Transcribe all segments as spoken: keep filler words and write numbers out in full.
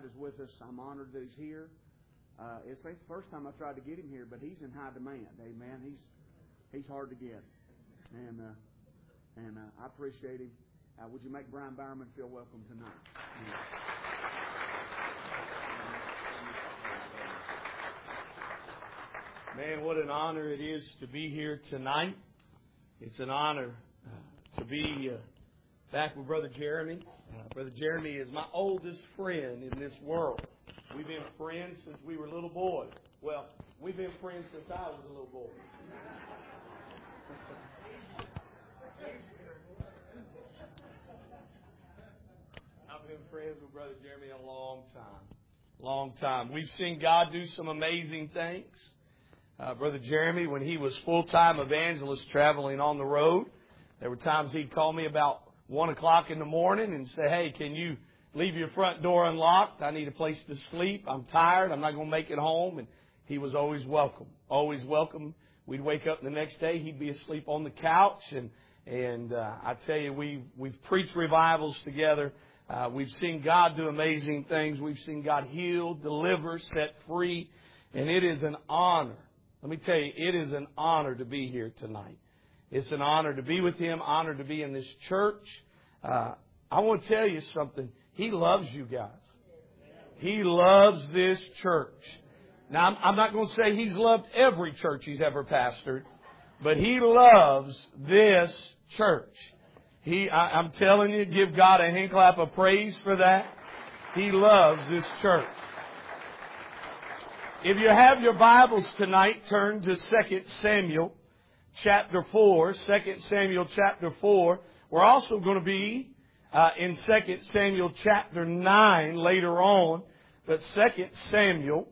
tonight is with us. I'm honored that he's here. Uh, it's ain't the first time I've tried to get him here, but he's in high demand. Amen. He's he's hard to get, and uh, and uh, I appreciate him. Uh, would you make Brian Bowerman feel welcome tonight? Yeah. Man, what an honor it is to be here tonight. It's an honor uh, to be uh, back with Brother Jeremy. Uh, Brother Jeremy is my oldest friend in this world. We've been friends since we were little boys. Well, we've been friends since I was a little boy. I've been friends with Brother Jeremy a long time. Long time. We've seen God do some amazing things. Uh, Brother Jeremy, when he was full-time evangelist traveling on the road, there were times he'd call me about one o'clock in the morning and say, hey, can you leave your front door unlocked? I need a place to sleep. I'm tired. I'm not going to make it home. And he was always welcome. Always welcome. We'd wake up the next day. He'd be asleep on the couch. And, and uh, I tell you, we, we've preached revivals together. Uh, we've seen God do amazing things. We've seen God heal, deliver, set free. And it is an honor. Let me tell you, it is an honor to be here tonight. It's an honor to be with him, honor to be in this church. Uh, I want to tell you something. He loves you guys. He loves this church. Now, I'm, I'm not going to say he's loved every church he's ever pastored, but he loves this church. He, I, I'm telling you, give God a hand clap of praise for that. He loves this church. If you have your Bibles tonight, turn to Second Samuel chapter four. Second Samuel chapter four. We're also going to be uh, in Second Samuel chapter nine later on. But Second Samuel,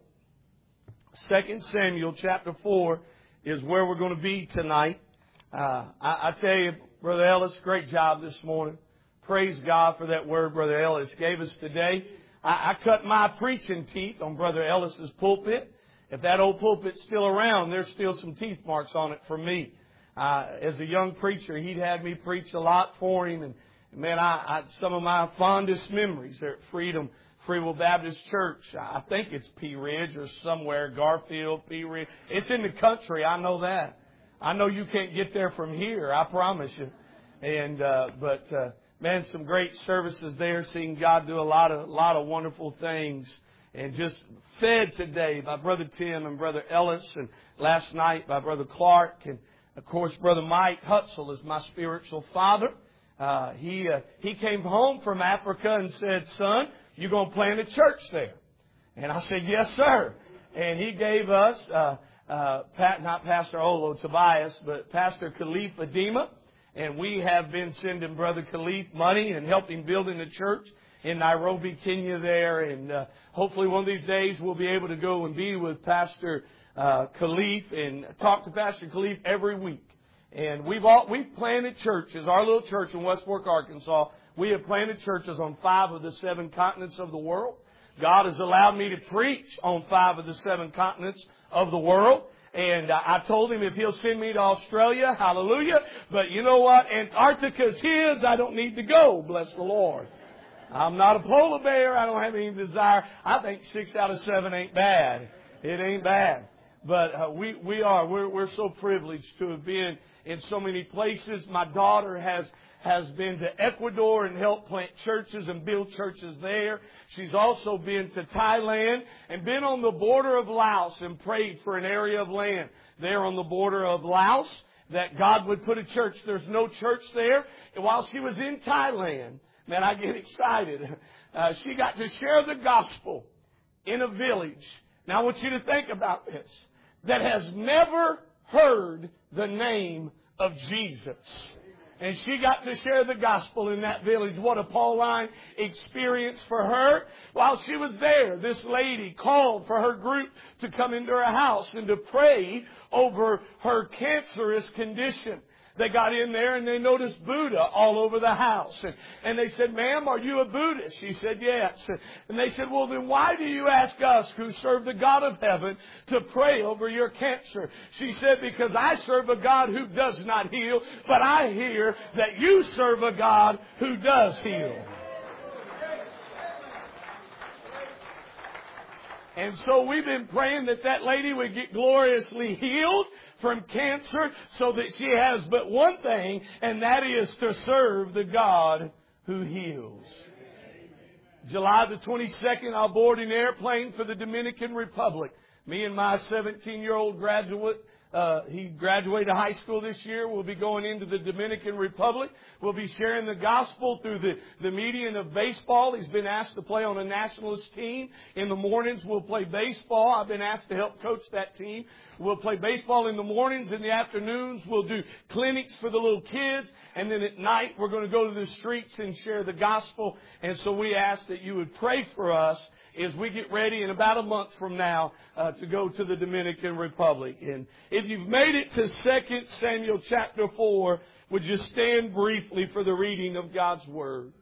Second Samuel chapter four is where we're going to be tonight. Uh, I, I tell you, Brother Ellis, great job this morning. Praise God for that word Brother Ellis gave us today. I, I cut my preaching teeth on Brother Ellis's pulpit. If that old pulpit's still around, there's still some teeth marks on it for me. Uh, as a young preacher, he'd had me preach a lot for him. And, man, I, I some of my fondest memories are at Freedom Free Will Baptist Church. I think it's Pea Ridge or somewhere, Garfield, Pea Ridge. It's in the country, I know that. I know you can't get there from here, I promise you. And uh, but... Uh, Man, some great services there, seeing God do a lot of, lot of wonderful things. And just fed today by Brother Tim and Brother Ellis, and last night by Brother Clark. And, of course, Brother Mike Hutzel is my spiritual father. Uh, he uh, he came home from Africa and said, son, you're going to plant a church there. And I said, yes, sir. And he gave us, uh, uh, Pat, not Pastor Olo Tobias, but Pastor Khalif Adema. And we have been sending Brother Khalif money and helping building the church in Nairobi, Kenya there. And uh, hopefully one of these days we'll be able to go and be with Pastor uh, Khalif and talk to Pastor Khalif every week. And we've all, we've planted churches. Our little church in West Fork, Arkansas, we have planted churches on five of the seven continents of the world. God has allowed me to preach on five of the seven continents of the world. And uh, I told him if he'll send me to Australia, hallelujah. But you know what? Antarctica's his. I don't need to go. Bless the Lord. I'm not a polar bear. I don't have any desire. I think six out of seven ain't bad. It ain't bad. But uh, we, we are. We're, we're so privileged to have been in so many places. My daughter has has been to Ecuador and helped plant churches and build churches there. She's also been to Thailand and been on the border of Laos and prayed for an area of land there on the border of Laos that God would put a church. There's no church there. And while she was in Thailand, man, I get excited. Uh, she got to share the gospel in a village. Now I want you to think about this. That has never heard the name of Jesus. And she got to share the gospel in that village. What a Pauline experience for her. While she was there, this lady called for her group to come into her house and to pray over her cancerous condition. They got in there and they noticed Buddha all over the house. And, and they said, ma'am, are you a Buddhist? She said, yes. And they said, well, then why do you ask us who serve the God of heaven to pray over your cancer? She said, because I serve a God who does not heal, but I hear that you serve a God who does heal. And so we've been praying that that lady would get gloriously healed from cancer so that she has but one thing, and that is to serve the God who heals. July the twenty-second, I'll board an airplane for the Dominican Republic. Me and my seventeen-year-old graduate, uh, he graduated high school this year. We'll be going into the Dominican Republic. We'll be sharing the gospel through the, the medium of baseball. He's been asked to play on a nationalist team. In the mornings, we'll play baseball. I've been asked to help coach that team. We'll play baseball in the mornings. In the afternoons, we'll do clinics for the little kids. And then at night, we're going to go to the streets and share the gospel. And so we ask that you would pray for us as we get ready in about a month from now uh, to go to the Dominican Republic. And if you've made it to Second Samuel chapter four, would you stand briefly for the reading of God's Word?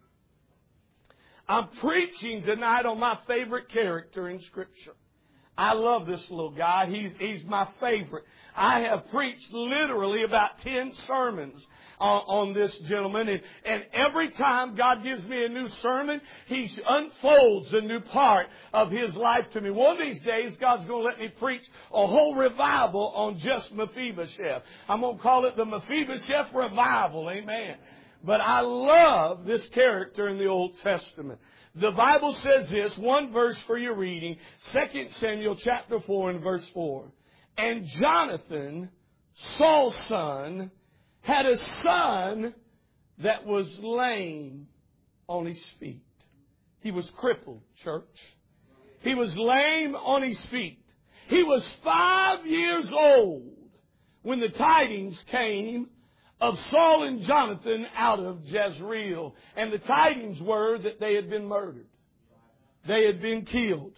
I'm preaching tonight on my favorite character in Scripture. I love this little guy. He's, he's my favorite. I have preached literally about ten sermons on, on this gentleman. And, and every time God gives me a new sermon, He unfolds a new part of His life to me. One of these days, God's going to let me preach a whole revival on just Mephibosheth. I'm going to call it the Mephibosheth Revival. Amen. But I love this character in the Old Testament. The Bible says this, one verse for your reading, Second Samuel chapter four and verse four. And Jonathan, Saul's son, had a son that was lame on his feet. He was crippled, church. He was lame on his feet. He was five years old when the tidings came of Saul and Jonathan out of Jezreel. And the tidings were that they had been murdered. They had been killed.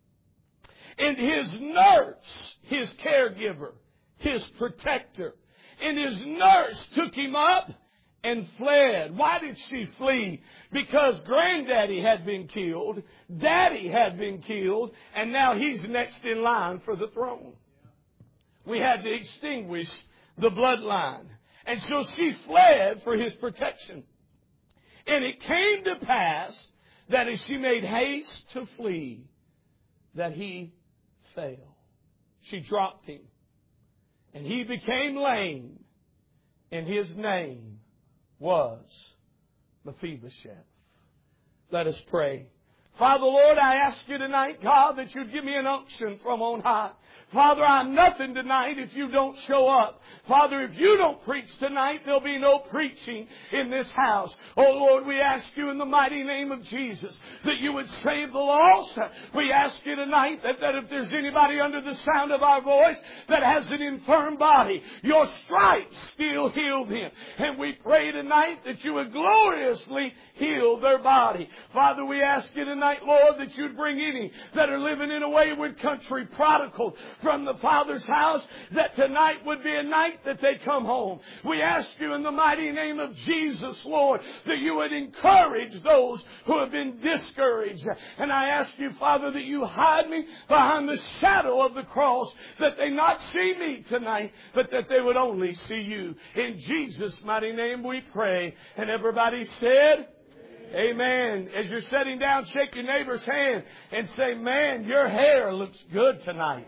And his nurse, his caregiver, his protector, and his nurse took him up and fled. Why did she flee? Because granddaddy had been killed, daddy had been killed, and now he's next in line for the throne. We had to extinguish the bloodline. And so she fled for his protection. And it came to pass that as she made haste to flee, that he fell. She dropped him. And he became lame. And his name was Mephibosheth. Let us pray. Father, Lord, I ask you tonight, God, that you'd give me an unction from on high. Father, I'm nothing tonight if you don't show up. Father, if you don't preach tonight, there'll be no preaching in this house. Oh, Lord, we ask you in the mighty name of Jesus that you would save the lost. We ask you tonight that, that if there's anybody under the sound of our voice that has an infirm body, your stripes still heal them. And we pray tonight that you would gloriously heal their body. Father, we ask you tonight, Lord, that you'd bring any that are living in a wayward country, prodigal from the Father's house, that tonight would be a night that they come home. We ask you in the mighty name of Jesus, Lord, that you would encourage those who have been discouraged. And I ask you, Father, that you hide me behind the shadow of the cross, that they not see me tonight, but that they would only see you. In Jesus' mighty name we pray. And everybody said, amen. As you're sitting down, shake your neighbor's hand and say, man, your hair looks good tonight.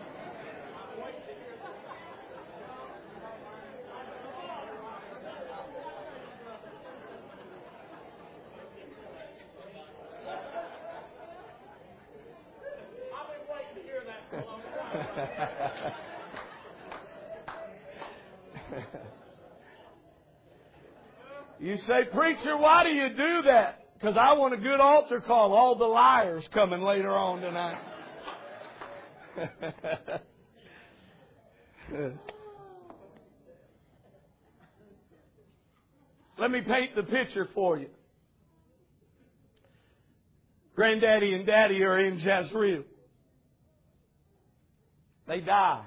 You say, preacher, why do you do that? Because I want a good altar call. All the liars coming later on tonight. Let me paint the picture for you. Granddaddy and Daddy are in Jezreel. They die.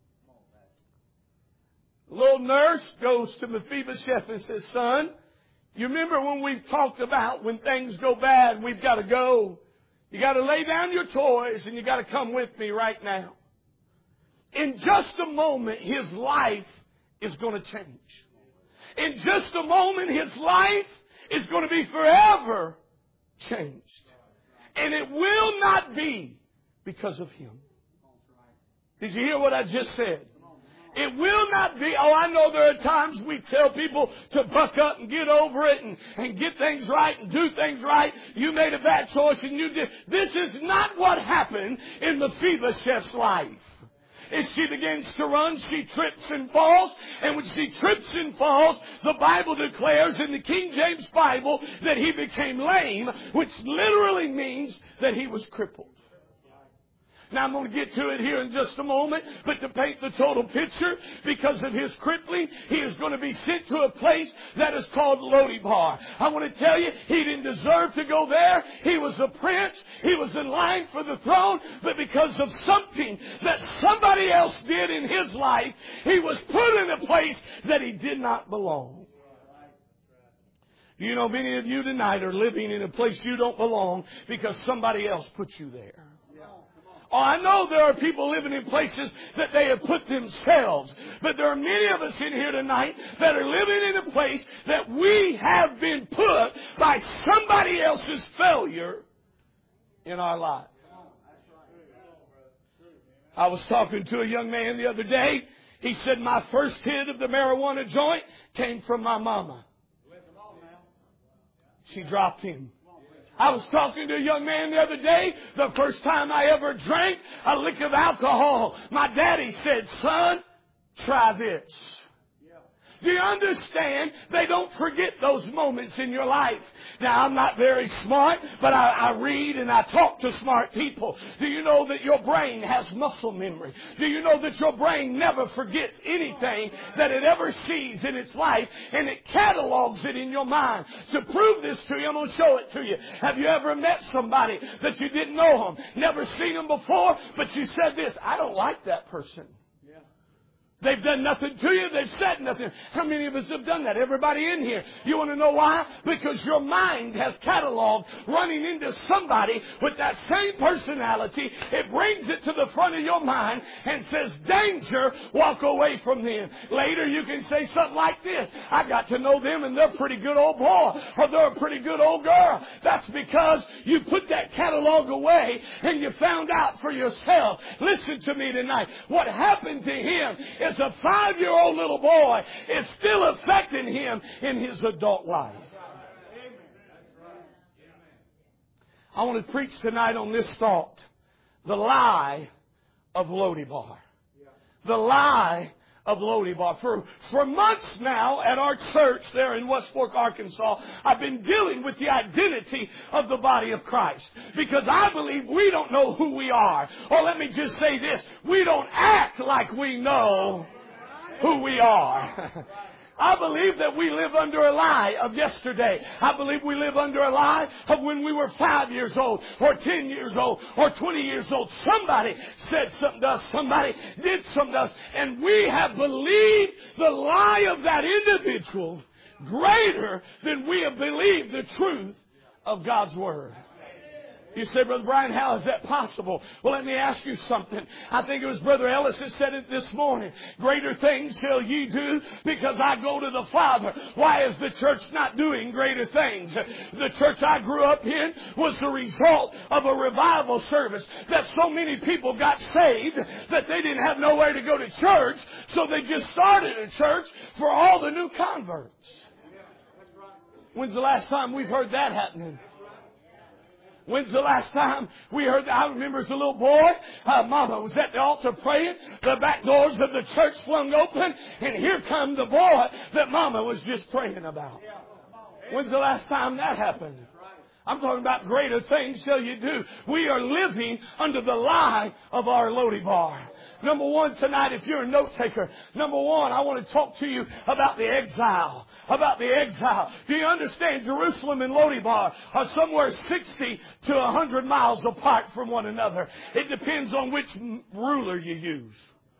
The little nurse goes to Mephibosheth and says, son, you remember when we've talked about when things go bad and we've got to go, you got to lay down your toys and you got to come with me right now. In just a moment, his life is going to change. In just a moment, his life is going to be forever changed. And it will not be because of Him. Did you hear what I just said? It will not be, oh, I know there are times we tell people to buck up and get over it and, and get things right and do things right. You made a bad choice and you did. This is not what happened in Mephibosheth's life. As she begins to run, she trips and falls. And when she trips and falls, the Bible declares in the King James Bible that he became lame, which literally means that he was crippled. Now I'm going to get to it here in just a moment, but to paint the total picture, because of his crippling, he is going to be sent to a place that is called Lo-debar. I want to tell you, he didn't deserve to go there. He was a prince. He was in line for the throne, but because of something that somebody else did in his life, he was put in a place that he did not belong. You know, many of you tonight are living in a place you don't belong because somebody else put you there. Oh, I know there are people living in places that they have put themselves. But there are many of us in here tonight that are living in a place that we have been put by somebody else's failure in our life. I was talking to a young man the other day. He said, my first hit of the marijuana joint came from my mama. She dropped him. I was talking to a young man the other day, the first time I ever drank a lick of alcohol. My daddy said, son, try this. Do you understand? They don't forget those moments in your life. Now, I'm not very smart, but I, I read and I talk to smart people. Do you know that your brain has muscle memory? Do you know that your brain never forgets anything that it ever sees in its life, and it catalogs it in your mind? To prove this to you, I'm going to show it to you. Have you ever met somebody that you didn't know them, never seen them before, but you said this, I don't like that person. They've done nothing to you. They've said nothing. How many of us have done that? Everybody in here. You want to know why? Because your mind has cataloged running into somebody with that same personality. It brings it to the front of your mind and says, danger, walk away from them. Later you can say something like this. I got to know them and they're a pretty good old boy, or they're a pretty good old girl. That's because you put that catalog away and you found out for yourself. Listen to me tonight. What happened to him is as a five-year-old little boy is still affecting him in his adult life. I want to preach tonight on this thought. The lie of Lo-debar. The lie of Lo-debar. For, for months now at our church there in West Fork, Arkansas, I've been dealing with the identity of the body of Christ. Because I believe we don't know who we are. Or let me just say this. We don't act like we know who we are. I believe that we live under a lie of yesterday. I believe we live under a lie of when we were five years old or ten years old or twenty years old. Somebody said something to us. Somebody did something to us. And we have believed the lie of that individual greater than we have believed the truth of God's Word. You say, Brother Brian, how is that possible? Well, let me ask you something. I think it was Brother Ellis that said it this morning. Greater things shall ye do because I go to the Father. Why is the church not doing greater things? The church I grew up in was the result of a revival service that so many people got saved that they didn't have nowhere to go to church, so they just started a church for all the new converts. When's the last time we've heard that happening? When's the last time we heard that? I remember as a little boy, uh, Mama was at the altar praying. The back doors of the church flung open, and here come the boy that Mama was just praying about. When's the last time that happened? I'm talking about greater things shall you do. We are living under the lie of our Lo-debar. Number one tonight, if you're a note taker, number one, I want to talk to you about the exile. About the exile. Do you understand Jerusalem and Lo-debar are somewhere sixty to one hundred miles apart from one another? It depends on which ruler you use.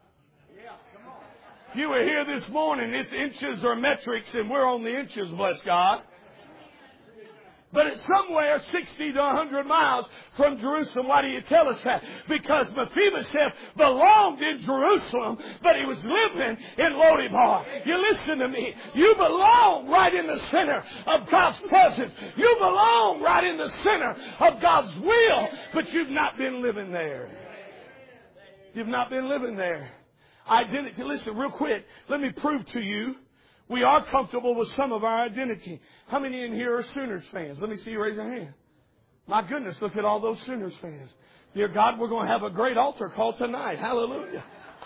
If you were here this morning, it's inches or metrics, and we're on the inches, bless God. But it's somewhere sixty to a hundred miles from Jerusalem. Why do you tell us that? Because Mephibosheth belonged in Jerusalem, but he was living in Lodebar. You listen to me. You belong right in the center of God's presence. You belong right in the center of God's will, but you've not been living there. You've not been living there. Identity. Listen, real quick. Let me prove to you. We are comfortable with some of our identity. How many in here are Sooners fans? Let me see you raise your hand. My goodness, look at all those Sooners fans. Dear God, we're going to have a great altar call tonight. Hallelujah.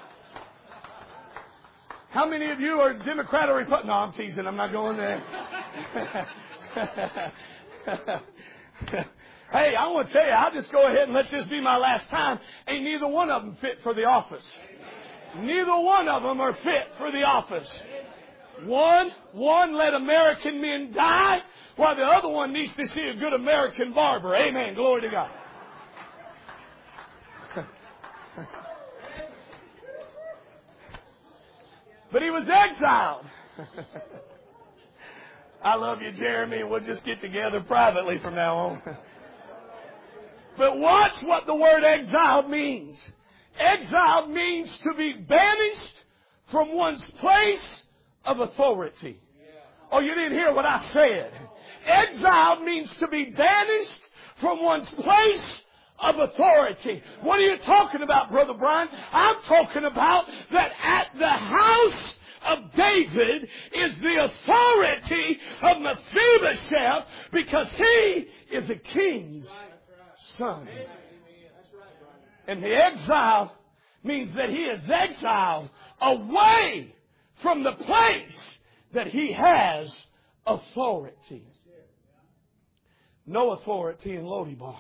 How many of you are Democrat or Republican? No, I'm teasing. I'm not going there. Hey, I want to tell you, I'll just go ahead and let this be my last time. Ain't neither one of them fit for the office. Neither one of them are fit for the office. One, one let American men die, while the other one needs to see a good American barber. Amen. Glory to God. But he was exiled. I love you, Jeremy. We'll just get together privately from now on. But watch what the word exiled means. Exiled means to be banished from one's place of authority. Oh, you didn't hear what I said. Exiled means to be banished from one's place of authority. What are you talking about, Brother Brian? I'm talking about that at the house of David is the authority of Mephibosheth, because he is a king's son. And the exile means that he is exiled away from the place that he has authority. No authority in Lodebar.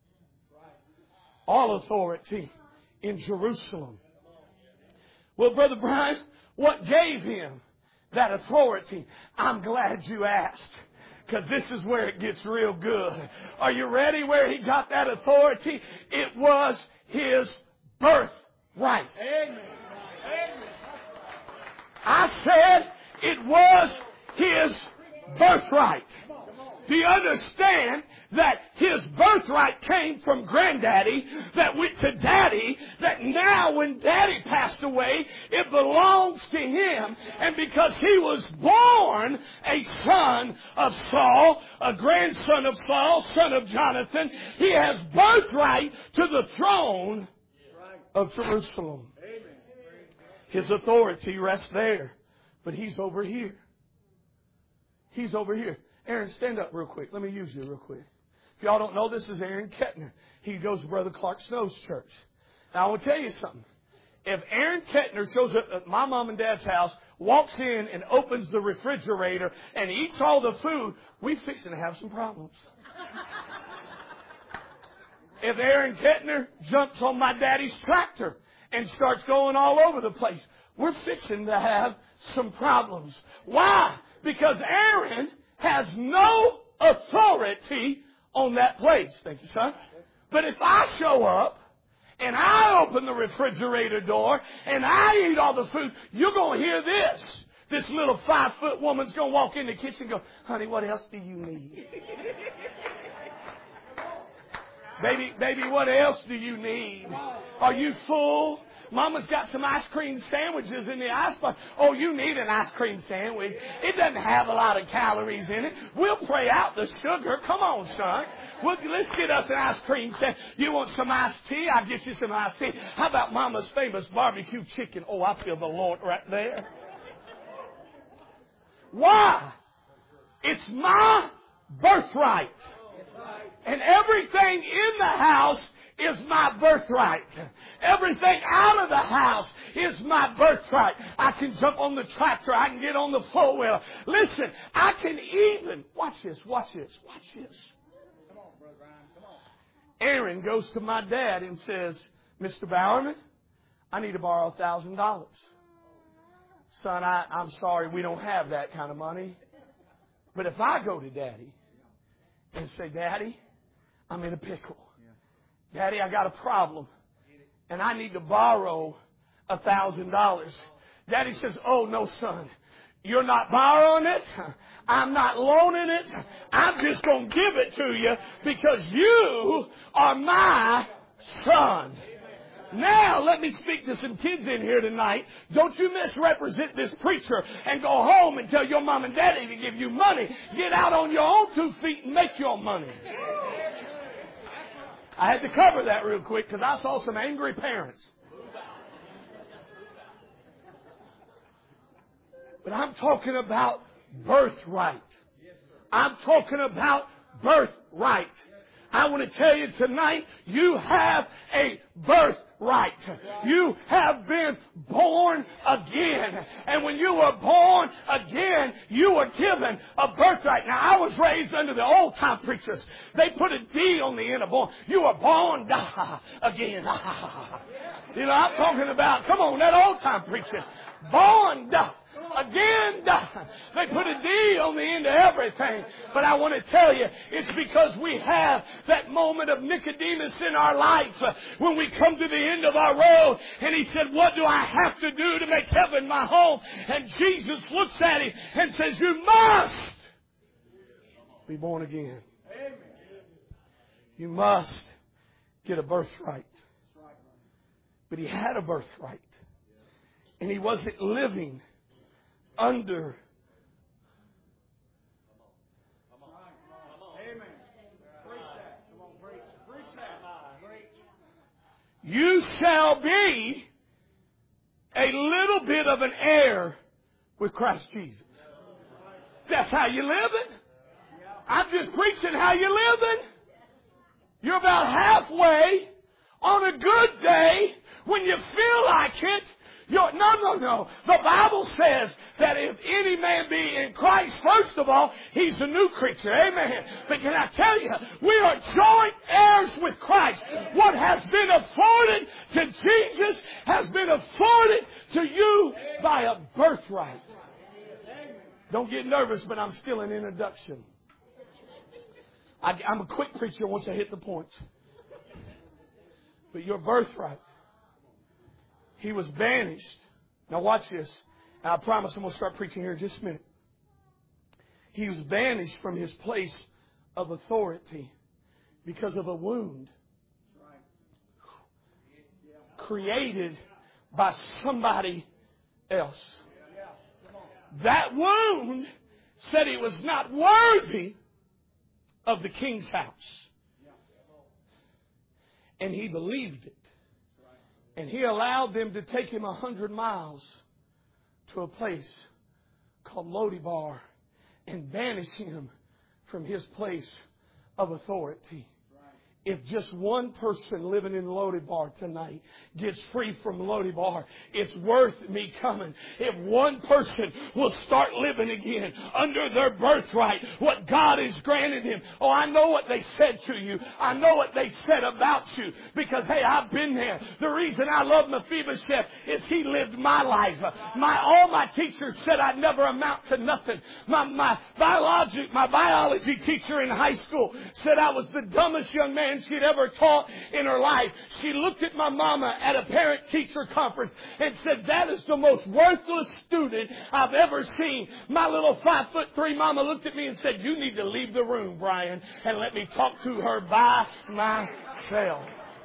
All authority in Jerusalem. Well, Brother Brian, what gave him that authority? I'm glad you asked, because this is where it gets real good. Are you ready where he got that authority? It was his birthright. Amen. Amen. I said it was his birthright. Do you understand that his birthright came from granddaddy, that went to daddy, that now when daddy passed away, it belongs to him. And because he was born a son of Saul, a grandson of Saul, son of Jonathan, he has birthright to the throne of Jerusalem. His authority rests there, but he's over here. He's over here. Aaron, stand up real quick. Let me use you real quick. If y'all don't know, this is Aaron Kettner. He goes to Brother Clark Snow's church. Now, I will tell you something. If Aaron Kettner shows up at my mom and dad's house, walks in and opens the refrigerator and eats all the food, we fixing to have some problems. If Aaron Kettner jumps on my daddy's tractor and starts going all over the place, we're fixing to have some problems. Why? Because Aaron has no authority on that place. Thank you, son. But if I show up and I open the refrigerator door and I eat all the food, you're going to hear this. This little five-foot woman's going to walk in the kitchen and go, honey, what else do you need? Baby, baby, what else do you need? Are you full? Mama's got some ice cream sandwiches in the icebox. Oh, you need an ice cream sandwich. It doesn't have a lot of calories in it. We'll pray out the sugar. Come on, son. We'll, let's get us an ice cream sandwich. You want some iced tea? I'll get you some iced tea. How about Mama's famous barbecue chicken? Oh, I feel the Lord right there. Why? It's my birthright. And everything in the house is my birthright. Everything out of the house is my birthright. I can jump on the tractor. I can get on the four-wheeler. Listen, I can even, watch this, watch this, watch this. Come on, Brother Brian, come on. Aaron goes to my dad and says, Mister Bowerman, I need to borrow a thousand dollars. Son, I, I'm sorry, we don't have that kind of money. But if I go to Daddy and say, Daddy, I'm in a pickle. Daddy, I got a problem, and I need to borrow a thousand dollars. Daddy says, oh, no, son, You're not borrowing it. I'm not loaning it. I'm just going to give it to you because you are my son. Now, let me speak to some kids in here tonight. Don't you misrepresent this preacher and go home and tell your mom and daddy to give you money. Get out on your own two feet and make your money. I had to cover that real quick because I saw some angry parents. But I'm talking about birthright. I'm talking about birthright. I want to tell you tonight, you have a birthright. You have been born again. And when you were born again, you were given a birthright. Now, I was raised under the old-time preachers. They put a D on the end of born. You were born again. You know, I'm talking about, come on, that old-time preacher. Born again. They put a D on the end of everything. But I want to tell you, it's because we have that moment of Nicodemus in our life uh, when we come to the end of our road and he said, what do I have to do to make heaven my home? And Jesus looks at him and says, you must be born again. You must get a birthright. But he had a birthright. And he wasn't living under. Amen. Preach that. Come on, preach. Preach that. Preach. You shall be a little bit of an heir with Christ Jesus. That's how you live it. I'm just preaching how you live it. You're about halfway on a good day when you feel like it. You're, no, no, no. The Bible says that if any man be in Christ, first of all, he's a new creature. Amen. But can I tell you, we are joint heirs with Christ. What has been afforded to Jesus has been afforded to you by a birthright. Don't get nervous, but I'm still an introduction. I, I'm a quick preacher once I hit the points. But your birthright. He was banished. Now watch this. And I promise I'm going to start preaching here in just a minute. He was banished from his place of authority because of a wound created by somebody else. That wound said he was not worthy of the king's house. And he believed it. And he allowed them to take him a hundred miles to a place called Lodebar and banish him from his place of authority. If just one person living in Lodebar tonight gets free from Lodebar, it's worth me coming. If one person will start living again under their birthright, what God has granted him. Oh, I know what they said to you. I know what they said about you. Because, hey, I've been there. The reason I love Mephibosheth is he lived my life. My, all my teachers said I'd never amount to nothing. My, my, biology, my biology teacher in high school said I was the dumbest young man she'd ever taught in her life. She looked at my mama at a parent-teacher conference and said, that is the most worthless student I've ever seen. My little five foot three mama looked at me and said, you need to leave the room, Brian, and let me talk to her by myself.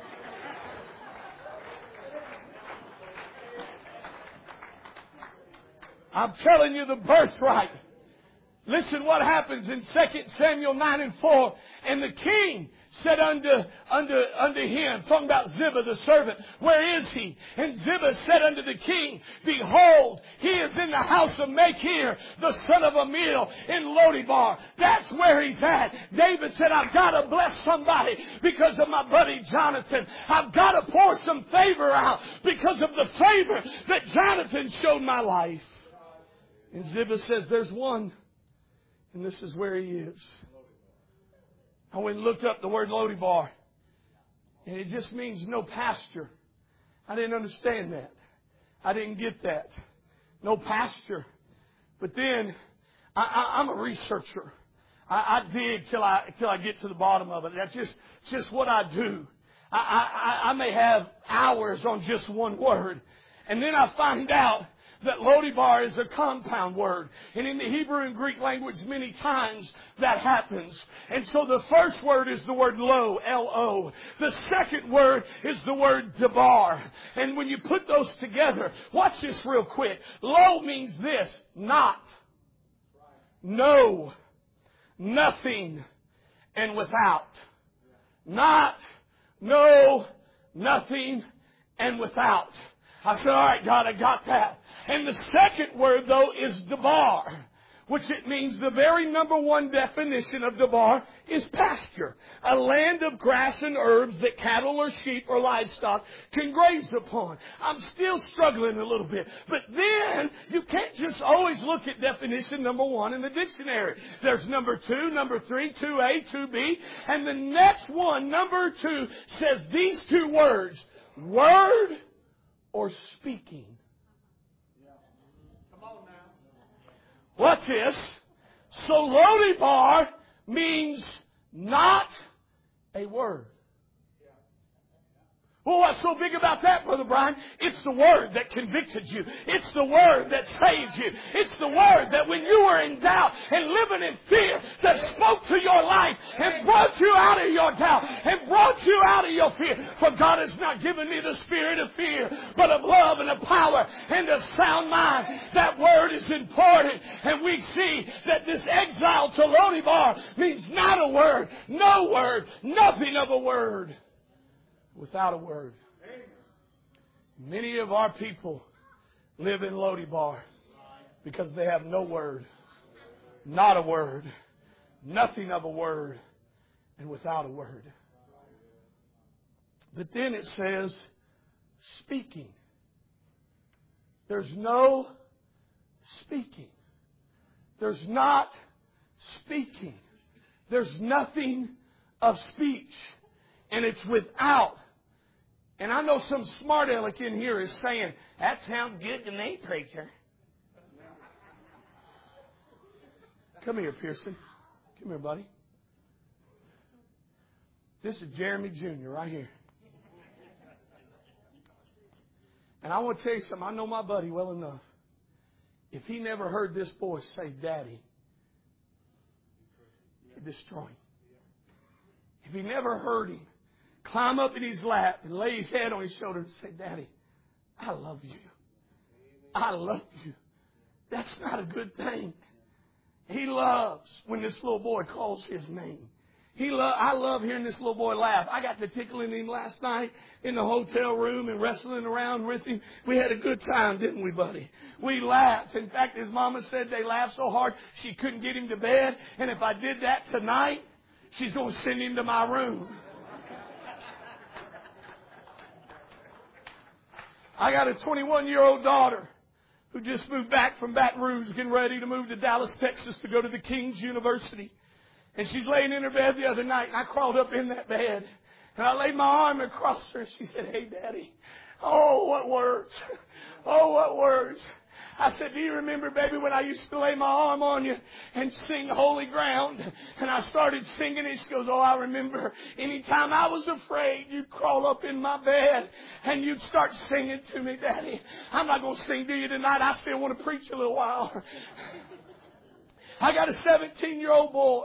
I'm telling you the birthright. Listen what happens in Second Samuel nine and four. And the king said unto, unto, unto him, talking about Ziba the servant, where is he? And Ziba said unto the king, behold, he is in the house of Machir, the son of Amiel, in Lodebar. That's where he's at. David said, I've got to bless somebody because of my buddy Jonathan. I've got to pour some favor out because of the favor that Jonathan showed my life. And Ziba says, there's one. And this is where he is. I went and looked up the word Lodebar. And it just means no pasture. I didn't understand that. I didn't get that. No pasture. But then, I, I, I'm a researcher. I, I dig till I till I get to the bottom of it. That's just, just what I do. I, I, I may have hours on just one word. And then I find out that Lo-debar is a compound word. And in the Hebrew and Greek language, many times that happens. And so the first word is the word lo, L O. The second word is the word debar. And when you put those together, watch this real quick. Lo means this, not, no, nothing, and without. Not, no, nothing, and without. I said, all right, God, I got that. And the second word, though, is debar, which it means the very number one definition of debar is pasture, a land of grass and herbs that cattle or sheep or livestock can graze upon. I'm still struggling a little bit. But then you can't just always look at definition number one in the dictionary. There's number two, number three, two A, two B, and the next one, number two, says these two words, word or speaking. What's this? So Lo-debar means not a word. Well, what's so big about that, Brother Brian? It's the Word that convicted you. It's the Word that saved you. It's the Word that when you were in doubt and living in fear, that spoke to your life and brought you out of your doubt and brought you out of your fear. For God has not given me the spirit of fear, but of love and of power and of sound mind. That Word is important. And we see that this exile to Lo-debar means not a word, no word, nothing of a word. Without a word. Many of our people live in Lo-debar because they have no word, not a word, nothing of a word, and without a word. But then it says, speaking. There's no speaking. There's not speaking. There's nothing of speech. And it's without. And I know some smart aleck in here is saying, that sounds good to me, preacher. Come here, Pearson. Come here, buddy. This is Jeremy Junior right here. And I want to tell you something. I know my buddy well enough. If he never heard this voice say, Daddy, he'd destroy him. If he never heard him climb up in his lap and lay his head on his shoulder and say, Daddy, I love you. I love you. That's not a good thing. He loves when this little boy calls his name. He lo- I love hearing this little boy laugh. I got to tickling him last night in the hotel room and wrestling around with him. We had a good time, didn't we, buddy? We laughed. In fact, his mama said they laughed so hard she couldn't get him to bed. And if I did that tonight, she's going to send him to my room. I got a twenty-one-year-old daughter who just moved back from Baton Rouge, getting ready to move to Dallas, Texas to go to the King's University. And she's laying in her bed the other night, and I crawled up in that bed. And I laid my arm across her, and she said, Hey, Daddy. Oh, what words. Oh, what words. I said, do you remember, baby, when I used to lay my arm on you and sing Holy Ground? And I started singing it. She goes, oh, I remember. Anytime I was afraid, you'd crawl up in my bed and you'd start singing to me, Daddy. I'm not going to sing to you tonight. I still want to preach a little while. I got a seventeen-year-old boy.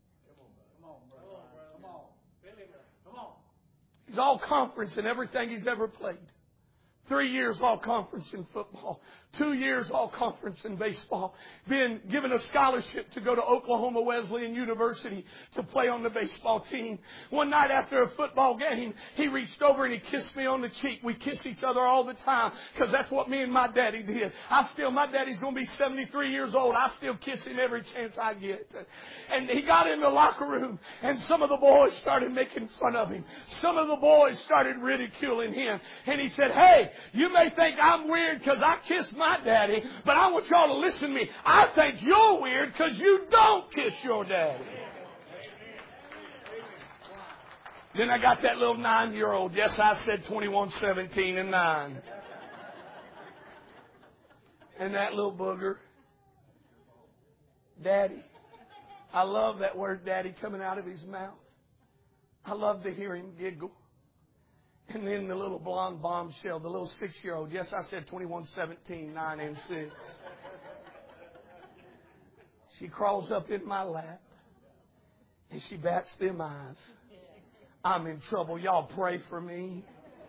He's all conference in everything he's ever played. Three years all conference in football. Two years all conference in baseball. Been given a scholarship to go to Oklahoma Wesleyan University to play on the baseball team. One night after a football game, he reached over and he kissed me on the cheek. We kiss each other all the time because that's what me and my daddy did. I still, my daddy's going to be seventy-three years old. I still kiss him every chance I get. And he got in the locker room and some of the boys started making fun of him. Some of the boys started ridiculing him. And he said, hey, you may think I'm weird because I kissed my daddy, but I want y'all to listen to me. I think you're weird because you don't kiss your daddy. Then I got that little nine-year-old. Yes, I said twenty-one, seventeen, and nine. And that little booger. Daddy. I love that word daddy coming out of his mouth. I love to hear him giggle. And then the little blonde bombshell, the little six-year-old. Yes, I said twenty-one, seventeen, nine, and six. She crawls up in my lap. And she bats them eyes. I'm in trouble. Y'all pray for me.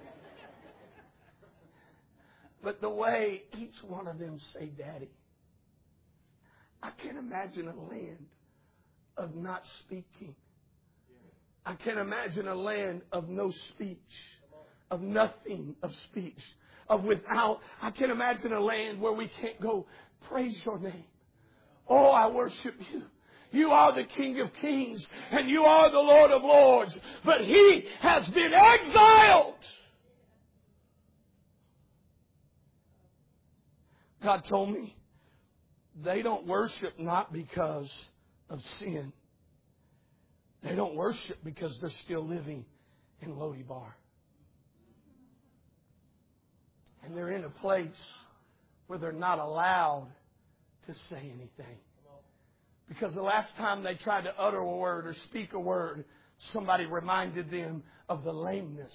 But the way each one of them say, Daddy, I can't imagine a land of not speaking. I can't imagine a land of no speech, of nothing of speech, of without. I can't imagine a land where we can't go, praise your name. Oh, I worship you. You are the King of Kings and you are the Lord of Lords. But he has been exiled. God told me they don't worship not because of sin. They don't worship because they're still living in Lo-debar. And they're in a place where they're not allowed to say anything. Because the last time they tried to utter a word or speak a word, somebody reminded them of the lameness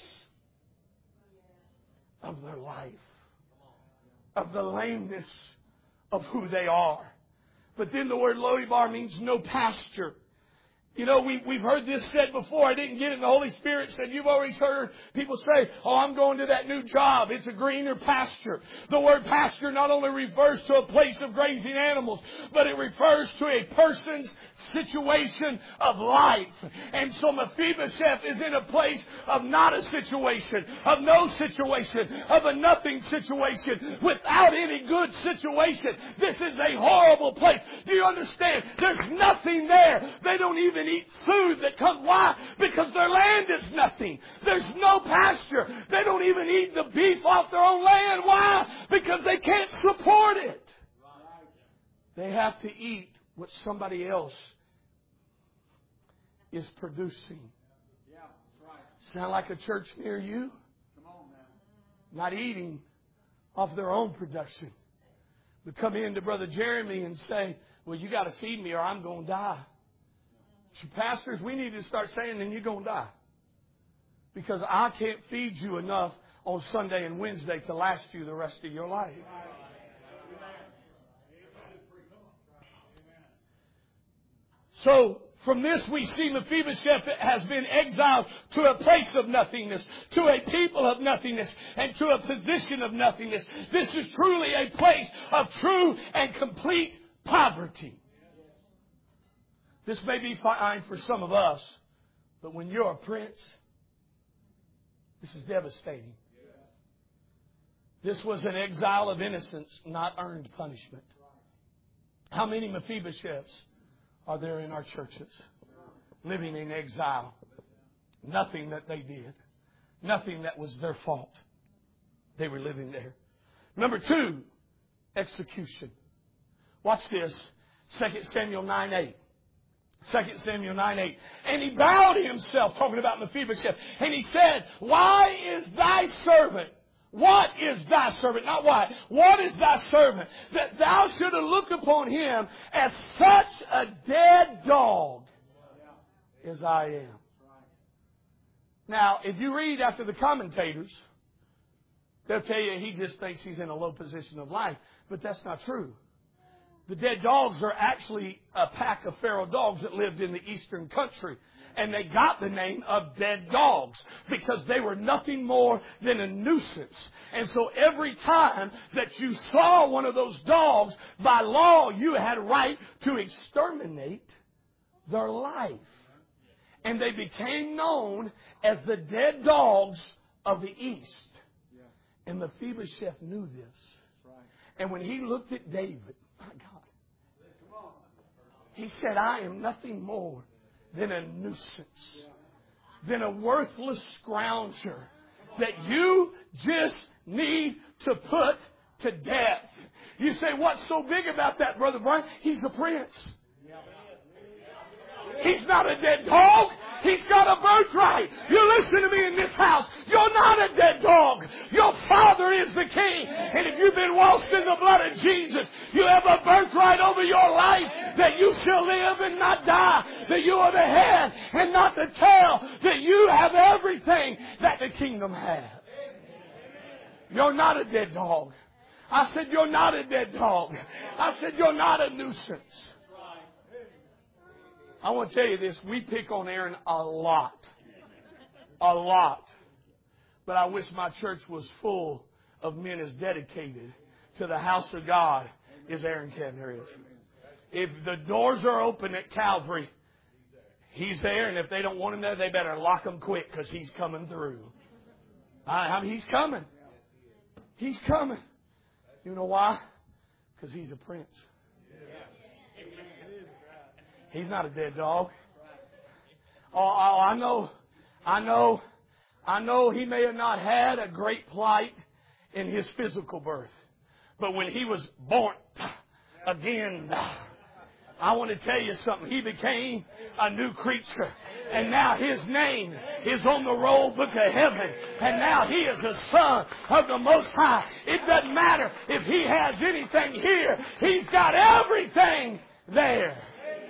of their life. Of the lameness of who they are. But then the word Lo-debar means no pasture. You know, we, we've heard this said before. I didn't get it. The Holy Spirit said, you've always heard people say, oh, I'm going to that new job. It's a greener pasture. The word pasture not only refers to a place of grazing animals, but it refers to a person's situation of life. And so Mephibosheth is in a place of not a situation, of no situation, of a nothing situation, without any good situation. This is a horrible place. Do you understand? There's nothing there. They don't even eat food that comes. Why? Because their land is nothing. There's no pasture. They don't even eat the beef off their own land. Why? Because they can't support it. They have to eat what somebody else is producing. Sound like a church near you? Not eating off their own production. But come in to Brother Jeremy and say, well, you got to feed me or I'm going to die. Pastors, we need to start saying, then you're going to die. Because I can't feed you enough on Sunday and Wednesday to last you the rest of your life. So, from this we see Mephibosheth has been exiled to a place of nothingness, to a people of nothingness, and to a position of nothingness. This is truly a place of true and complete poverty. This may be fine for some of us, but when you're a prince, this is devastating. This was an exile of innocence, not earned punishment. How many Mephibosheths are there in our churches living in exile? Nothing that they did. Nothing that was their fault. They were living there. Number two, execution. Watch this. Second Samuel nine eight. Second Samuel nine eight. And he bowed himself, talking about Mephibosheth, and he said, why is thy servant, what is thy servant, not why, what is thy servant, that thou shouldest look upon him as such a dead dog as I am? Now, if you read after the commentators, they'll tell you he just thinks he's in a low position of life, but that's not true. The dead dogs are actually a pack of feral dogs that lived in the eastern country. And they got the name of dead dogs because they were nothing more than a nuisance. And so every time that you saw one of those dogs, by law you had a right to exterminate their life. And they became known as the dead dogs of the East. And Mephibosheth knew this. And when he looked at David, my God, he said, I am nothing more than a nuisance, than a worthless scrounger that you just need to put to death. You say, what's so big about that, Brother Brian? He's a prince. He's not a dead dog. He's got a birthright. You listen to me in this house. You're not a dead dog. Your father is the King. And if you've been washed in the blood of Jesus, you have a birthright over your life that you shall live and not die, that you are the head and not the tail, that you have everything that the kingdom has. You're not a dead dog. I said, you're not a dead dog. I said, you're not a nuisance. I want to tell you this. We pick on Aaron a lot. A lot. But I wish my church was full of men as dedicated to the house of God as Aaron Kevner is. If the doors are open at Calvary, he's there. And if they don't want him there, they better lock him quick because he's coming through. I, I mean, he's coming. He's coming. You know why? Because he's a prince. He's not a dead dog. Oh, oh, I know, I know, I know he may have not had a great plight in his physical birth. But when he was born again, I want to tell you something. He became a new creature. And now his name is on the roll book of heaven. And now he is a son of the Most High. It doesn't matter if he has anything here. He's got everything there.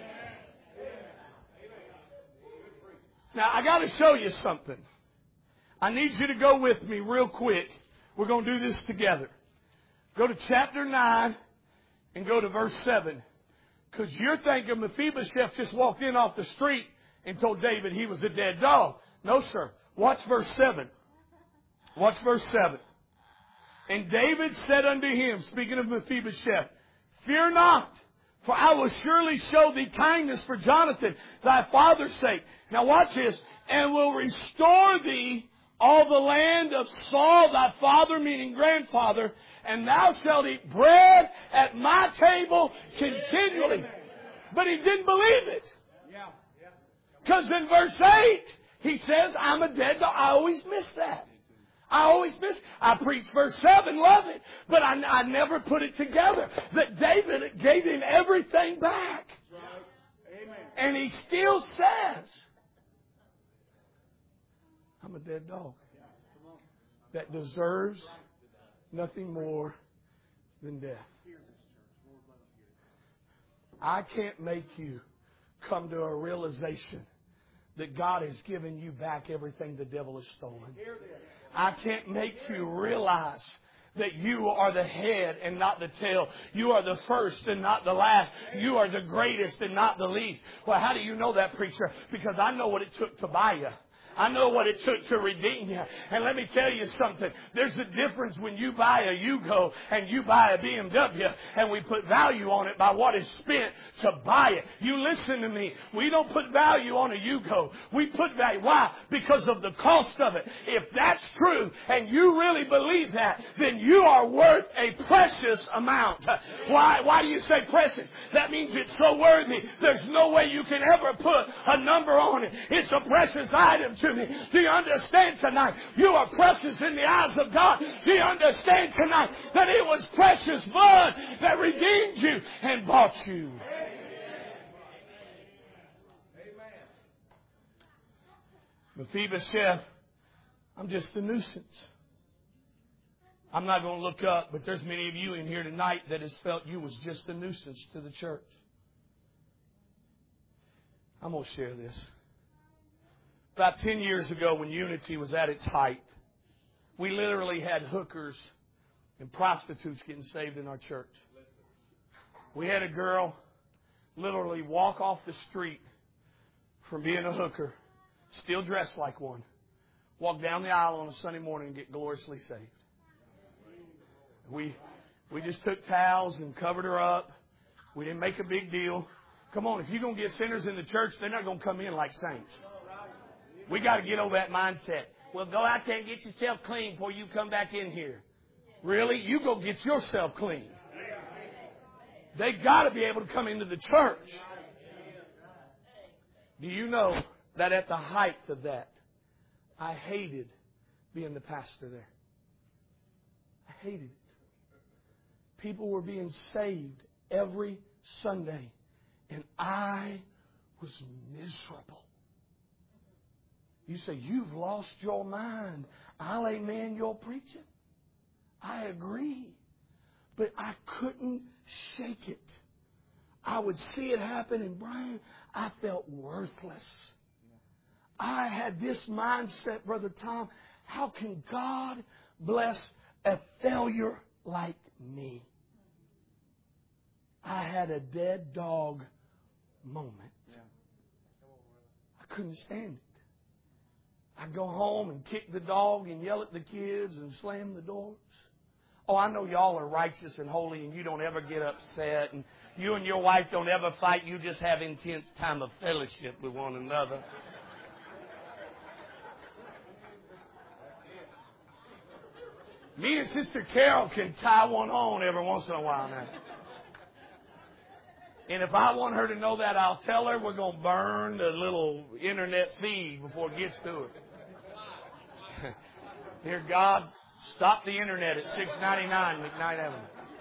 Now, I got to show you something. I need you to go with me real quick. We're going to do this together. Go to chapter nine and go to verse seven. Because you're thinking Mephibosheth just walked in off the street and told David he was a dead dog. No, sir. Watch verse seven. Watch verse seven. And David said unto him, speaking of Mephibosheth, fear not, for I will surely show thee kindness for Jonathan, thy father's sake. Now watch this. And will restore thee all the land of Saul, thy father, meaning grandfather, and thou shalt eat bread at my table continually. But he didn't believe it. Because in verse eight, he says, I'm a dead dog. I always miss that. I always miss. I preach verse seven, love it. But I, I never put it together. That David gave him everything back. And he still says, I'm a dead dog that deserves nothing more than death. I can't make you come to a realization that God has given you back everything the devil has stolen. I can't make you realize that you are the head and not the tail. You are the first and not the last. You are the greatest and not the least. Well, how do you know that, preacher? Because I know what it took to buy you. I know what it took to redeem you. And let me tell you something. There's a difference when you buy a Yugo and you buy a B M W and we put value on it by what is spent to buy it. You listen to me. We don't put value on a Yugo. We put value. Why? Because of the cost of it. If that's true and you really believe that, then you are worth a precious amount. Why, why do you say precious? That means it's so worthy. There's no way you can ever put a number on it. It's a precious item to me. Do you understand tonight? You are precious in the eyes of God. Do you understand tonight that it was precious blood that redeemed you and bought you? Mephibosheth, I'm just a nuisance. I'm not going to look up, but there's many of you in here tonight that has felt you was just a nuisance to the church. I'm going to share this. About ten years ago, when Unity was at its height, we literally had hookers and prostitutes getting saved in our church. We had a girl literally walk off the street from being a hooker, still dressed like one, walk down the aisle on a Sunday morning and get gloriously saved. We, we just took towels and covered her up. We didn't make a big deal. Come on, if you're going to get sinners in the church, they're not going to come in like saints. We got to get over that mindset. Well, go out there and get yourself clean before you come back in here. Really? You go get yourself clean. They got to be able to come into the church. Do you know that at the height of that, I hated being the pastor there. I hated it. People were being saved every Sunday, and I was miserable. You say, you've lost your mind. I'll amen your preaching. I agree. But I couldn't shake it. I would see it happen, and Brian, I felt worthless. I had this mindset, Brother Tom, how can God bless a failure like me? I had a dead dog moment. I couldn't stand it. I'd go home and kick the dog and yell at the kids and slam the doors. Oh, I know y'all are righteous and holy and you don't ever get upset and you and your wife don't ever fight. You just have intense time of fellowship with one another. Me and Sister Carol can tie one on every once in a while now. And if I want her to know that, I'll tell her we're going to burn the little internet feed before it gets to her. Dear God, stop the internet at six ninety-nine McKnight Avenue.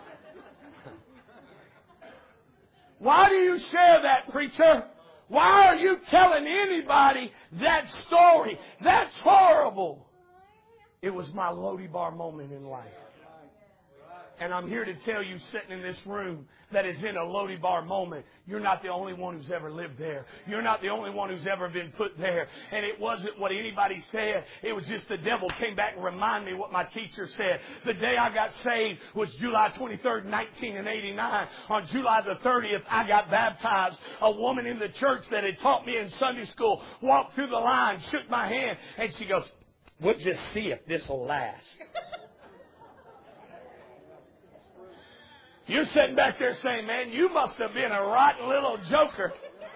Why do you share that, preacher? Why are you telling anybody that story? That's horrible. It was my Lo-Debar moment in life. And I'm here to tell you, sitting in this room, that is in a Lo-Debar moment. You're not the only one who's ever lived there. You're not the only one who's ever been put there. And it wasn't what anybody said. It was just the devil came back and reminded me what my teacher said. The day I got saved was July twenty-third, nineteen eighty-nine. On July the thirtieth, I got baptized. A woman in the church that had taught me in Sunday school walked through the line, shook my hand, and she goes, "We'll just see if this will last." You're sitting back there saying, man, you must have been a rotten little joker.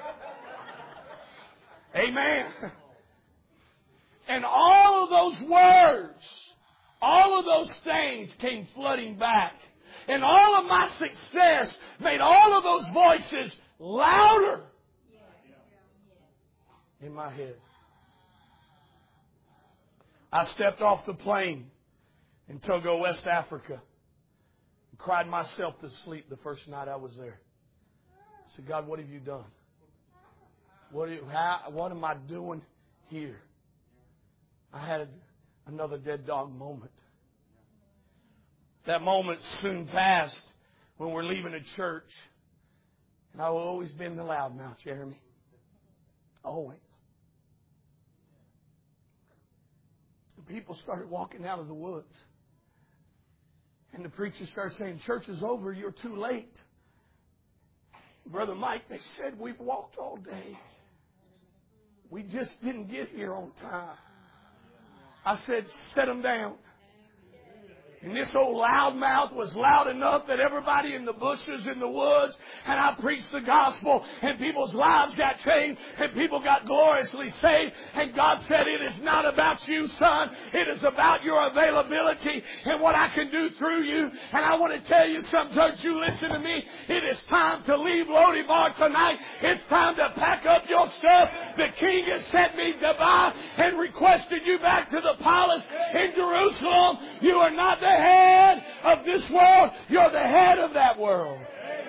Amen. And all of those words, all of those things came flooding back. And all of my success made all of those voices louder in my head. I stepped off the plane in Togo, West Africa. Cried myself to sleep the first night I was there. I said, God, what have you done? What, are you, how, what am I doing here? I had another dead dog moment. That moment soon passed when we're leaving a church. And I've always been the loudmouth, Jeremy. Always. And people started walking out of the woods. And the preacher started saying, church is over, you're too late. Brother Mike, they said, we've walked all day. We just didn't get here on time. I said, set them down. And this old loudmouth was loud enough that everybody in the bushes, in the woods, and I preached the gospel, and people's lives got changed, and people got gloriously saved. And God said, it is not about you, son. It is about your availability and what I can do through you. And I want to tell you something, church, you listen to me. It is time to leave Lo-Debar tonight. It's time to pack up your stuff. The King has sent me to buy and requested you back to the palace in Jerusalem. You are not the head of this world. You're the head of that world.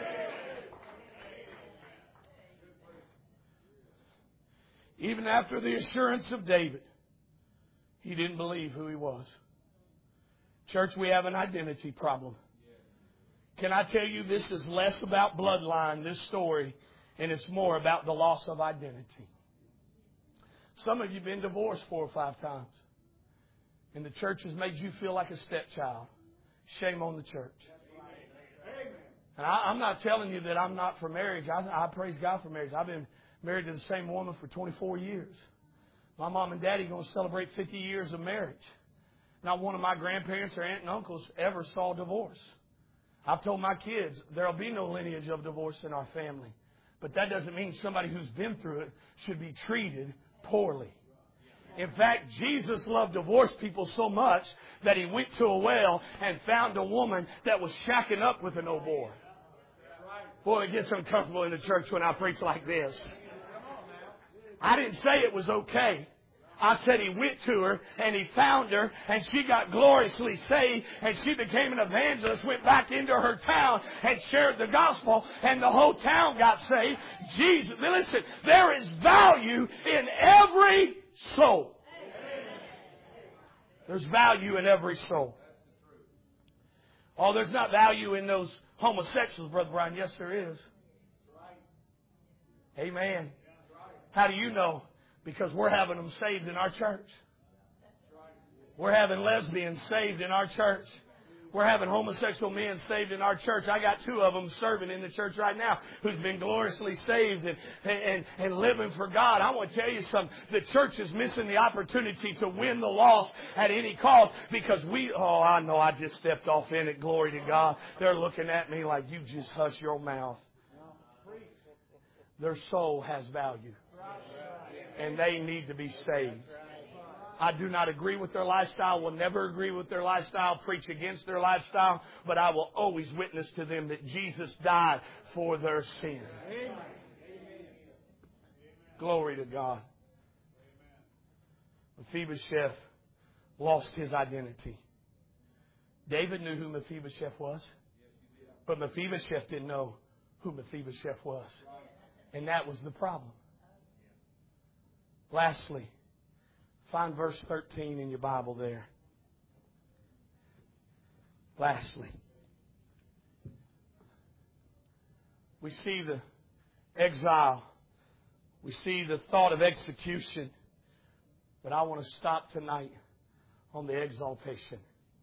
Even after the assurance of David, he didn't believe who he was. Church, we have an identity problem. Can I tell you, this is less about bloodline, this story, and it's more about the loss of identity. Some of you have been divorced four or five times. And the church has made you feel like a stepchild. Shame on the church. And I, I'm not telling you that I'm not for marriage. I, I praise God for marriage. I've been married to the same woman for twenty-four years. My mom and daddy are going to celebrate fifty years of marriage. Not one of my grandparents or aunt and uncles ever saw divorce. I've told my kids there'll be no lineage of divorce in our family. But that doesn't mean somebody who's been through it should be treated poorly. In fact, Jesus loved divorced people so much that he went to a well and found a woman that was shacking up with an old boy. Boy, it gets uncomfortable in the church when I preach like this. I didn't say it was okay. I said he went to her and he found her and she got gloriously saved and she became an evangelist, went back into her town and shared the gospel and the whole town got saved. Jesus, listen, there is value in every soul. There's value in every soul. Oh, there's not value in those homosexuals, Brother Brian. Yes, there is. Amen. How do you know? Because we're having them saved in our church. We're having lesbians saved in our church. We're having homosexual men saved in our church. I got two of them serving in the church right now who's been gloriously saved and, and, and living for God. I want to tell you something. The church is missing the opportunity to win the lost at any cost because we, oh, I know I just stepped off in it. Glory to God. They're looking at me like, you just hush your mouth. Their soul has value. And they need to be saved. I do not agree with their lifestyle, will never agree with their lifestyle, preach against their lifestyle, but I will always witness to them that Jesus died for their sin. Amen. Glory to God. Mephibosheth lost his identity. David knew who Mephibosheth was, but Mephibosheth didn't know who Mephibosheth was. And that was the problem. Lastly, find verse thirteen in your Bible there. Lastly, we see the exile. We see the thought of execution. But I want to stop tonight on the exaltation.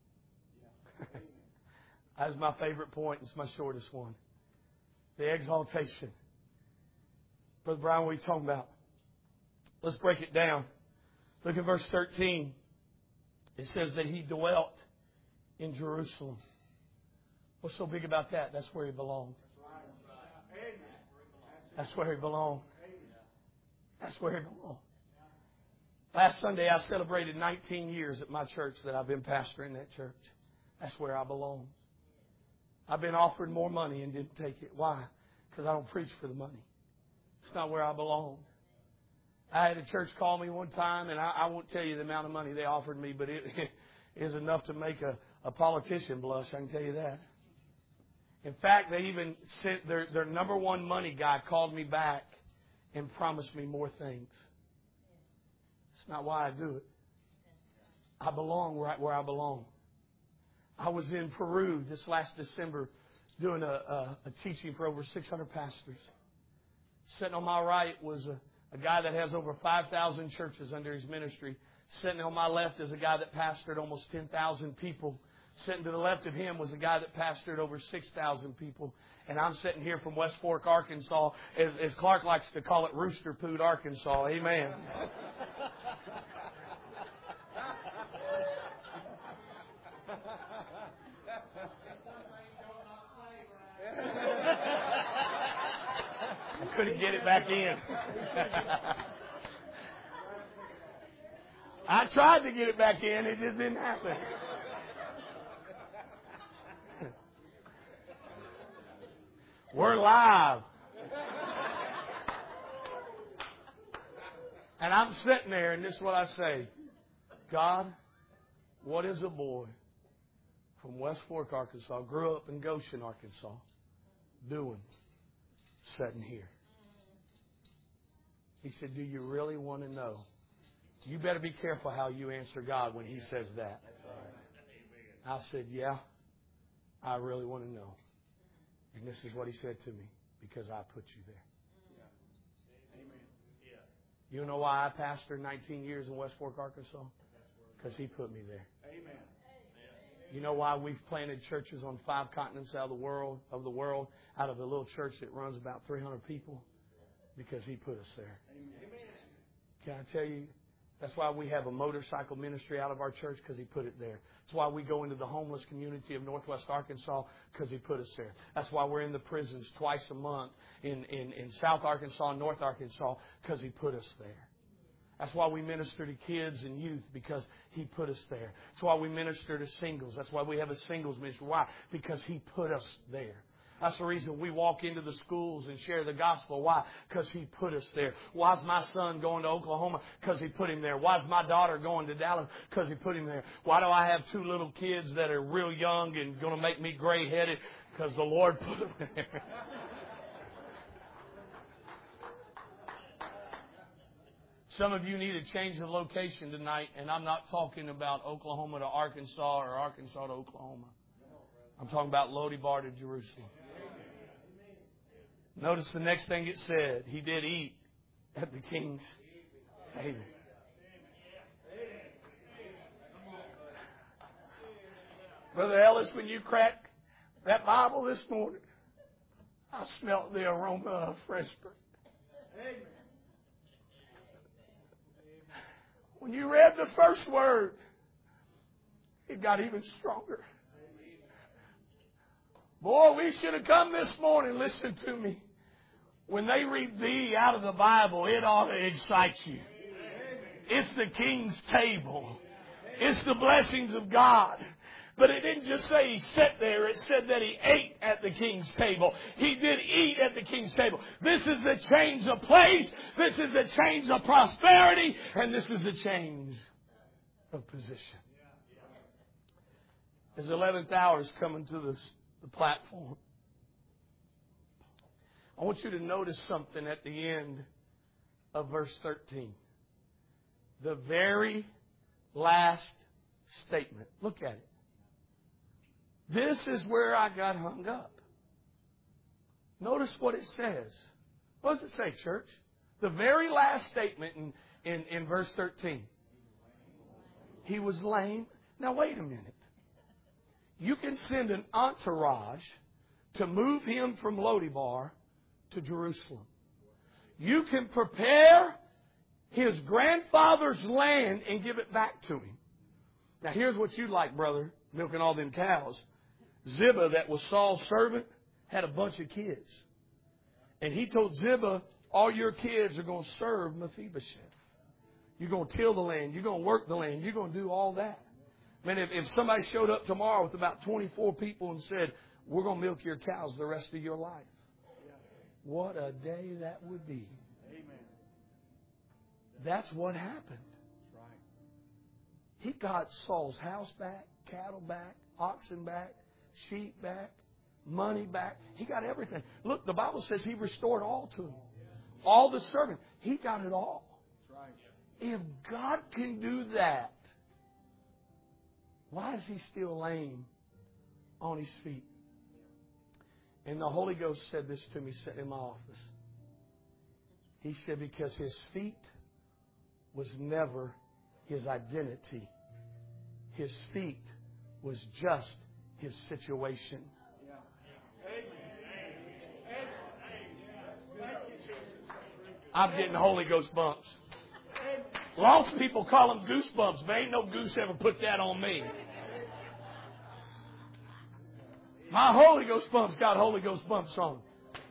That's my favorite point. It's my shortest one. The exaltation. Brother Brian, what are you talking about? Let's break it down. Look at verse thirteen. It says that he dwelt in Jerusalem. What's so big about that? That's where he belonged. That's where he belonged. That's where he belonged. Last Sunday I celebrated nineteen years at my church that I've been pastoring that church. That's where I belong. I've been offered more money and didn't take it. Why? Because I don't preach for the money. It's not where I belong. I had a church call me one time, and I, I won't tell you the amount of money they offered me, but it, it is enough to make a, a politician blush, I can tell you that. In fact, they even sent their, their number one money guy called me back and promised me more things. It's not why I do it. I belong right where I belong. I was in Peru this last December doing a, a, a teaching for over six hundred pastors. Sitting on my right was a A guy that has over five thousand churches under his ministry. Sitting on my left is a guy that pastored almost ten thousand people. Sitting to the left of him was a guy that pastored over six thousand people. And I'm sitting here from West Fork, Arkansas, as, as Clark likes to call it, Rooster Poot, Arkansas. Amen. I couldn't get it back in. I tried to get it back in. It just didn't happen. We're live. And I'm sitting there, and this is what I say. God, what is a boy from West Fork, Arkansas, grew up in Goshen, Arkansas, doing sitting here? He said, do you really want to know? You better be careful how you answer God when He says that. I said, yeah, I really want to know. And this is what He said to me, because I put you there. You know why I pastored nineteen years in West Fork, Arkansas? Because He put me there. Amen. You know why we've planted churches on five continents out of the world, of the world, out of a little church that runs about three hundred people? Because He put us there. Amen. Can I tell you, that's why we have a motorcycle ministry out of our church, because He put it there. That's why we go into the homeless community of Northwest Arkansas, because He put us there. That's why we're in the prisons twice a month in, in, in South Arkansas and North Arkansas, because He put us there. That's why we minister to kids and youth, because He put us there. That's why we minister to singles. That's why we have a singles ministry. Why? Because He put us there. That's the reason we walk into the schools and share the gospel. Why? Because He put us there. Why's my son going to Oklahoma? Because He put him there. Why's my daughter going to Dallas? Because He put him there. Why do I have two little kids that are real young and going to make me gray-headed? Because the Lord put them there. Some of you need a change of location tonight, and I'm not talking about Oklahoma to Arkansas or Arkansas to Oklahoma. I'm talking about Lo-debar to Jerusalem. Notice the next thing it said. He did eat at the king's table. Brother Ellis, when you cracked that Bible this morning, I smelt the aroma of fresh bread. When you read the first word, it got even stronger. Boy, we should have come this morning. Listen to me. When they read thee out of the Bible, it ought to excite you. It's the king's table. It's the blessings of God. But it didn't just say he sat there. It said that he ate at the king's table. He did eat at the king's table. This is the change of place. This is the change of prosperity. And this is the change of position. As eleventh hour is coming to the, the platform, I want you to notice something at the end of verse thirteen. The very last statement. Look at it. This is where I got hung up. Notice what it says. What does it say, church? The very last statement in, in, in verse thirteen. He was lame. Now wait a minute. You can send an entourage to move him from Lo-debar to Jerusalem. You can prepare his grandfather's land and give it back to him. Now here's what you'd like, brother, milking all them cows. Ziba, that was Saul's servant, had a bunch of kids. And he told Ziba, all your kids are going to serve Mephibosheth. You're going to till the land. You're going to work the land. You're going to do all that. Man, if, if somebody showed up tomorrow with about twenty-four people and said, we're going to milk your cows the rest of your life, what a day that would be. Amen. That's what happened. Right. He got Saul's house back, cattle back, oxen back, sheep back, money back. He got everything. Look, the Bible says he restored all to him. All the servant. He got it all. If God can do that, why is he still lame on his feet? And the Holy Ghost said this to me sitting in my office. He said because his feet was never his identity. His feet was just his situation. I'm getting Holy Ghost bumps. Lost people call them goosebumps, but ain't no goose ever put that on me. My Holy Ghost bumps got Holy Ghost bumps on.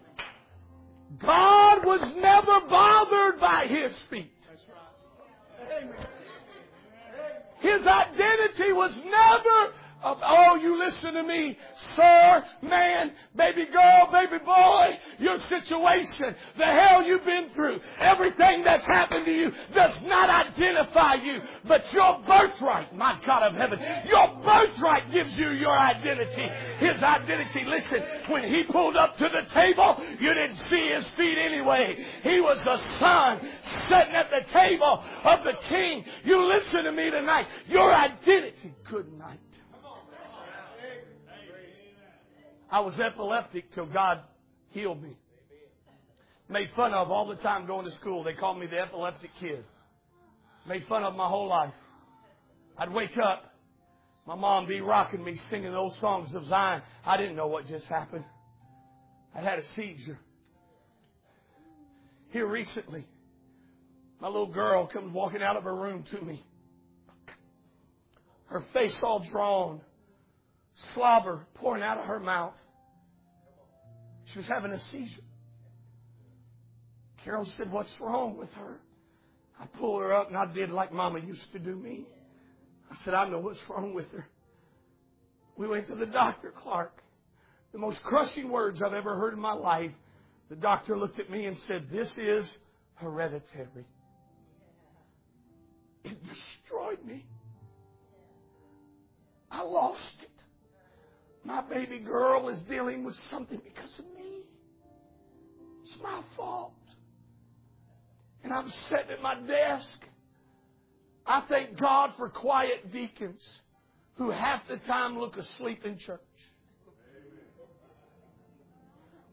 God was never bothered by his feet. His identity was never, oh, you listen to me, sir, man, baby girl, baby boy, your situation, the hell you've been through, everything that's happened to you does not identify you, but your birthright, my God of heaven, your birthright gives you your identity. His identity, listen, when he pulled up to the table, you didn't see his feet anyway. He was the son sitting at the table of the king. You listen to me tonight. Your identity, good night. I was epileptic till God healed me. Made fun of all the time going to school. They called me the epileptic kid. Made fun of my whole life. I'd wake up. My mom be rocking me, singing those songs of Zion. I didn't know what just happened. I had a seizure. Here recently, my little girl comes walking out of her room to me. Her face all drawn. Slobber pouring out of her mouth. She was having a seizure. Carol said, what's wrong with her? I pulled her up and I did like Mama used to do me. I said, I know what's wrong with her. We went to the doctor, Clark. The most crushing words I've ever heard in my life. The doctor looked at me and said, this is hereditary. It destroyed me. I lost it. My baby girl is dealing with something because of me. It's my fault. And I'm sitting at my desk. I thank God for quiet deacons who half the time look asleep in church.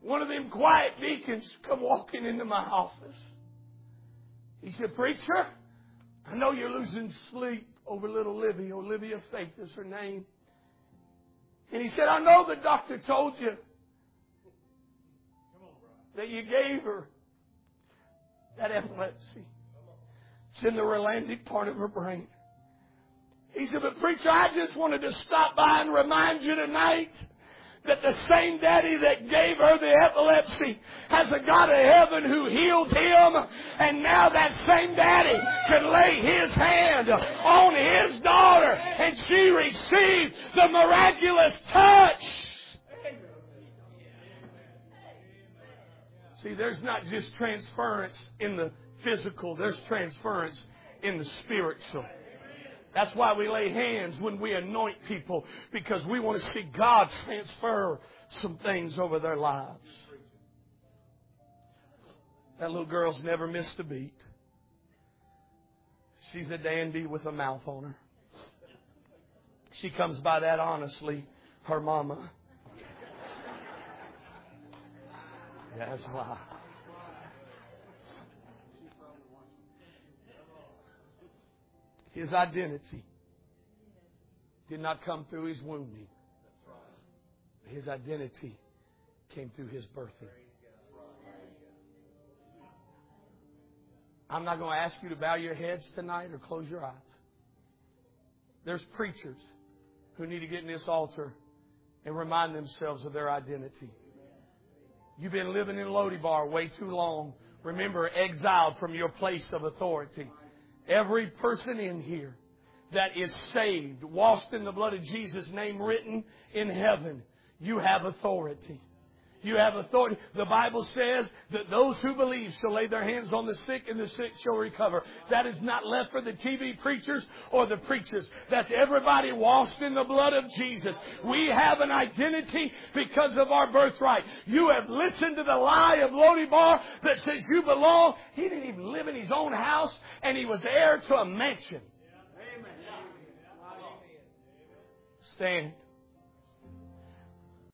one of them quiet deacons come walking into my office. He said, "Preacher, I know you're losing sleep over little Livy. Olivia Faith is her name." And he said, "I know the doctor told you that you gave her that epilepsy. It's in the relandic part of her brain." He said, "But preacher, I just wanted to stop by and remind you tonight that the same daddy that gave her the epilepsy has a God of heaven who healed him. And now that same daddy can lay his hand on his daughter and she received the miraculous touch." See, there's not just transference in the physical. There's transference in the spiritual. That's why we lay hands when we anoint people, because we want to see God transfer some things over their lives. That little girl's never missed a beat. She's a dandy with a mouth on her. She comes by that honestly, her mama. That's why. His identity did not come through his wounding. His identity came through his birthing. I'm not going to ask you to bow your heads tonight or close your eyes. There's preachers who need to get in this altar and remind themselves of their identity. You've been living in Lodibar way too long. Remember, exiled from your place of authority. Every person in here that is saved, washed in the blood of Jesus, name written in heaven, you have authority. You have authority. The Bible says that those who believe shall lay their hands on the sick and the sick shall recover. That is not left for the T V preachers or the preachers. That's everybody washed in the blood of Jesus. We have an identity because of our birthright. You have listened to the lie of Lodibar that says you belong. He didn't even live in his own house, and he was heir to a mansion. Stand.